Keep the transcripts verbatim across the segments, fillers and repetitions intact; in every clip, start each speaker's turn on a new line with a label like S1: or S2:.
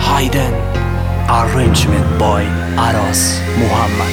S1: Hayden. Arrangement by Aras Muhammad.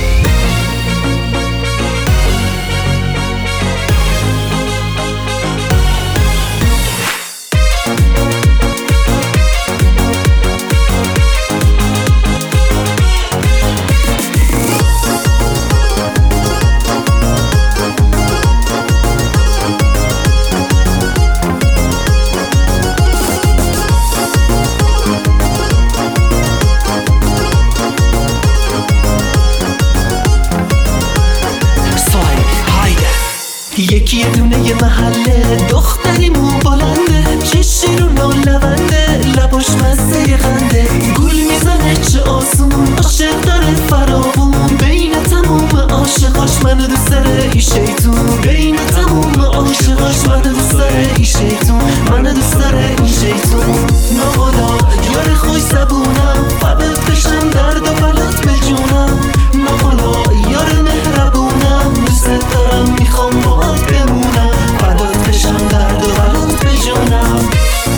S2: یکی یه دونه یه محله دختری مو بلنده، چشی رو نولونده، لباش مزه خنده، گول میزنه چه آسون، عاشق داره فراوون، بین تموم عاشقاش منو دوست داره ای شیطون، بین تموم عاشقاش منو دوست داره ای شیطون، منو دوست داره ای شیطون. ناخدا یار خوش زبونم، فقط بشم درد و بلات بجونم، ناخدا یار مهربونم، دوست دارم میخوام باهات بمونم، فقط بشم درد و بلات بجونم.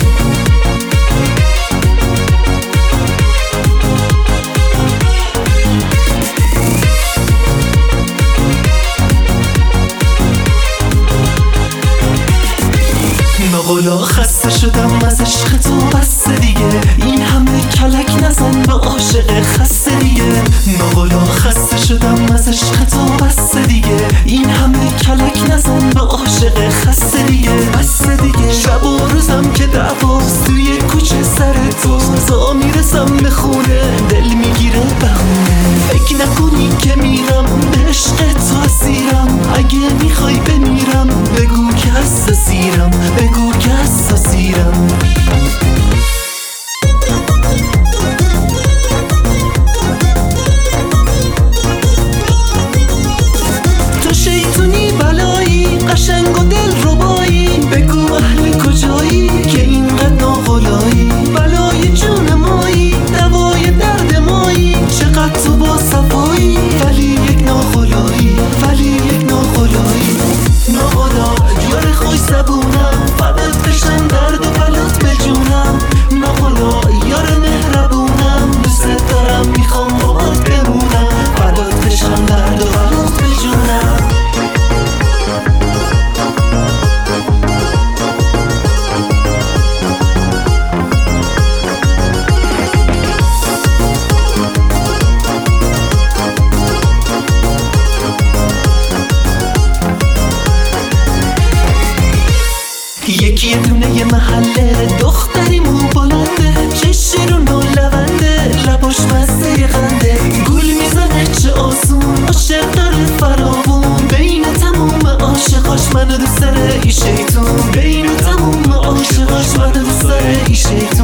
S2: ناقلا خسته شدم از عشق تو بس دیگه، این همه کلک نزن به عاشق خسته دیگه. ناقلا خسته شدم از عشق تو بس دیگه، این همه کلک نزن به عاشق خسته دیگه، بس دیگه. شب و روزم که دعواست توی کوچه سر تو، زا میرسم به خونه دل میگیره بهونه، فکر نکنی که میرم به عشق تو اسیرم، اگه میخوای بمیرم بگو که حساسیرم، بگو که حساسیرم. تو شیطونی بلایی، قشنگ و دل ربایی، بگو اهل کجایی که اینقدر ناقلایی، بلای جون مایی، دوای درد مایی، چقدر تو با صفایی، ولی یک ناقلایی، ولی یک ناقلایی. ناقلا یار خوش زبونم، فقط بشم درد و بلات بجونم، ناقلا یار مهربونم، دوست دارم میخوام باهات بمونم، فقط بشم درد و بلات بجونم. یکی یه دونه یه محله دختری مو بلنده، چشی رو نولونده، لباش مزه خنده، گول میزنه چه آسون، عاشق داره فراوون، بین تموم عاشقاش منو دوست داره ای شیطون، بین تموم عاشقاش منو دوست داره ای شیطون.